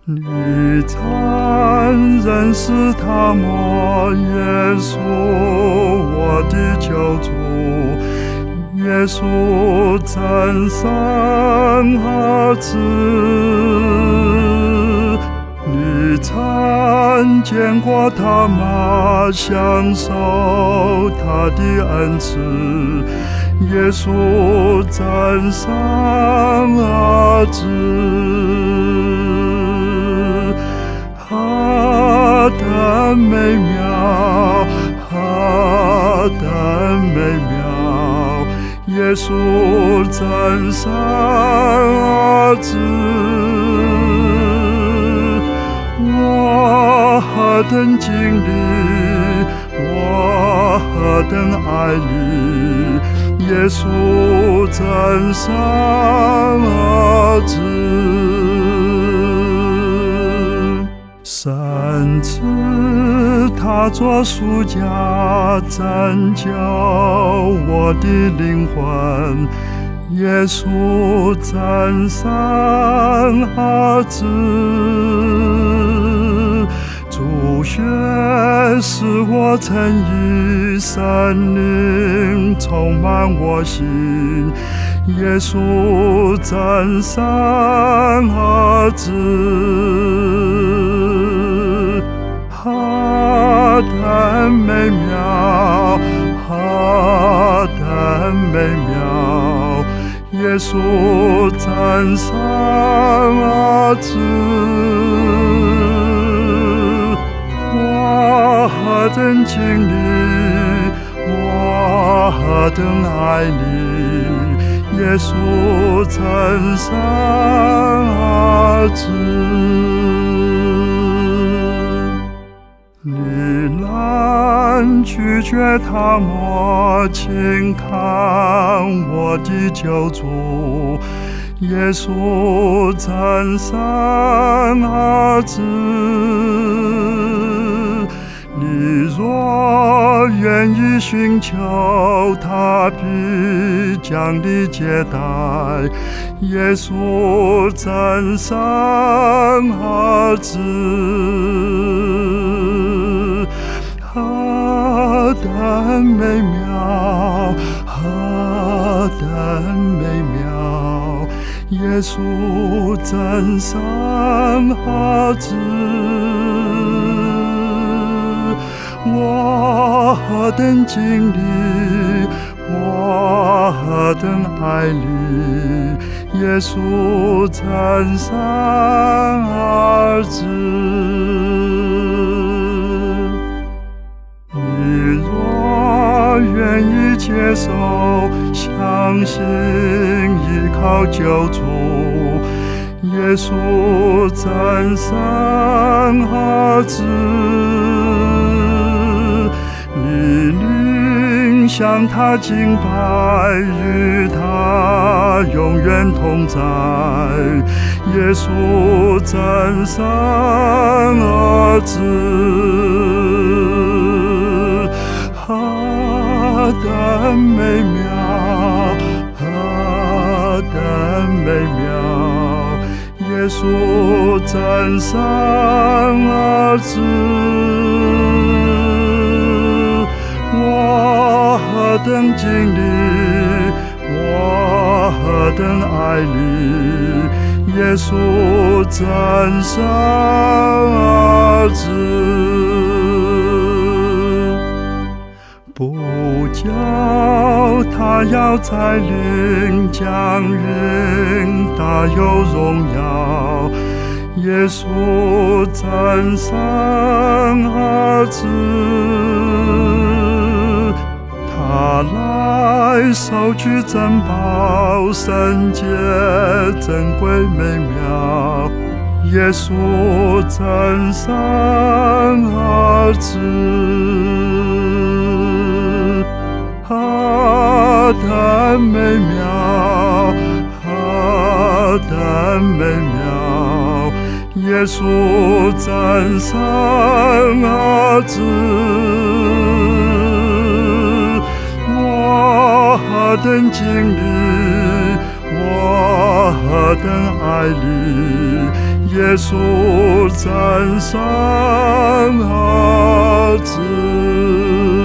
你残忍是他吗？耶稣，我的救主，耶稣真生儿子，你曾见过他吗？享受他的恩慈，耶稣真生儿子。何等美妙，何等美妙！耶稣真生儿子，我何等经历，我何等爱你！耶稣真生儿子。神赐他做赎价，拯救我的灵魂。耶稣真生儿子，主血使我称义，圣灵充满我心。耶稣真生儿子，何等美妙，何等美妙！耶稣真生儿子，我何等经历，我何等爱你！耶稣真生儿子。你能拒绝他吗？请看我的救主，耶稣真生儿子。你若愿意寻求，他必将你接待。耶稣真生儿子，何等美妙，何等美妙！耶稣真生儿子，我何等经历，我何等爱你！耶稣真生儿子。你若愿意接受、相信、依靠救主，耶稣真生儿子，你灵向他敬拜，与他永远同在。耶稣真生儿子，何等美妙，何等美妙！耶稣真生儿子，我何等经历，我何等爱你！耶稣真生儿子，不叫他要再临，降临大有荣耀。耶稣真生儿子，他来收取珍宝，圣洁珍贵美妙。耶稣真生儿子，何等美妙，何等美妙！耶稣真生儿子，我何等经历，我何等爱里，耶稣赞赏儿子。